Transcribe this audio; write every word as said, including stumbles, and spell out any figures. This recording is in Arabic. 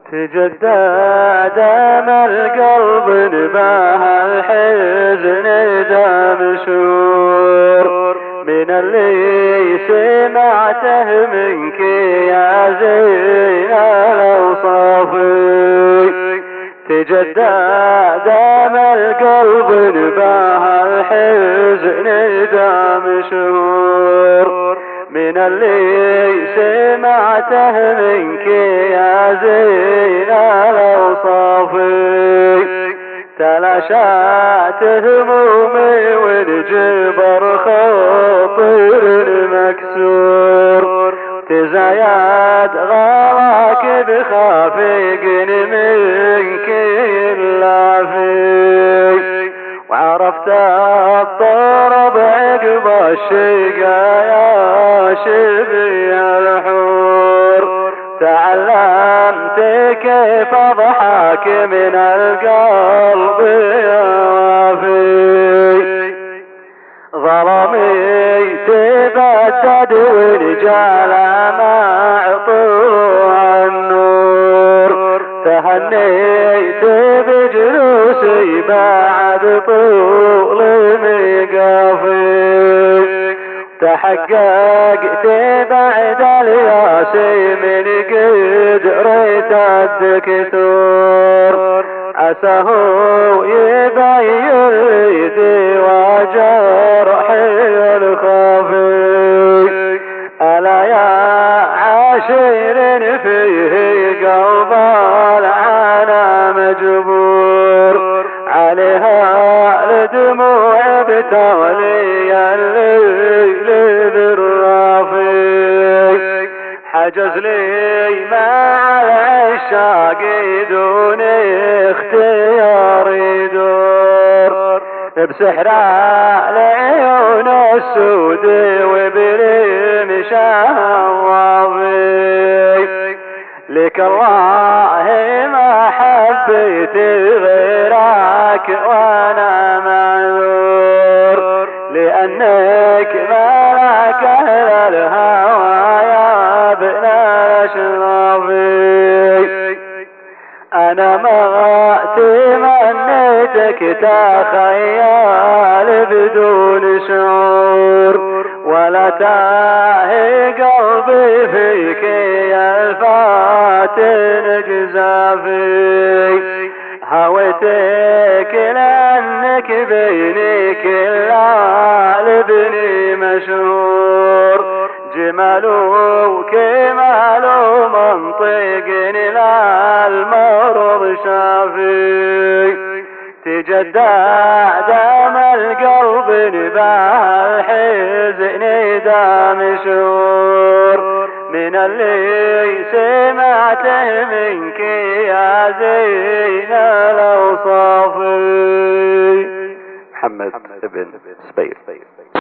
تجدد امل قلب نباها الحزن ذا مشهور من اللي سمعته منك يا زين الاوصاف. تجدد امل قلب نباها الحزن ذا مشهور من اللي سمعته منك يا زين الاوصاف. تلاشات همومي والجبر خاطر مكسور. تزايد غلاك بخافق منك اللافي. وعرفت الطرب عقب الشقايا شبي الحور. تعلمت كيف اضحك من القلب يا وافي. ظلمي تبدد ورجال معطوع النور. تهنيت بجلوسي بعد طول ميقافي. تحققت بعد الياسي من قدرة الدكتور. عساه يبين لي وجرحي الخفي. ألا يا عاشر فيه قلب العنا مجبور. عليها الدموع بتولي الليل بالرافي. حجز لي مع العشاق دون اختيار يدور. بسحر العيون السود وبالمشاوي. لك الله ما حبيت غيرك وانا معذور. لانك ملك اهل الهوى يا ابن الاشرافي. انا ما تمنيتك تخيل بدون شعور. ولا تاهي قلبي فيك يا الفاتن جزافي. هويتك لانك بيني كل لبني مشهور. جمال وكمال ومنطق لا المرض شافي. تجدد امل قلب نباه الحزن ذا مشهور من اللي سمعته منك يا زين الاوصاف. محمد بن سبير.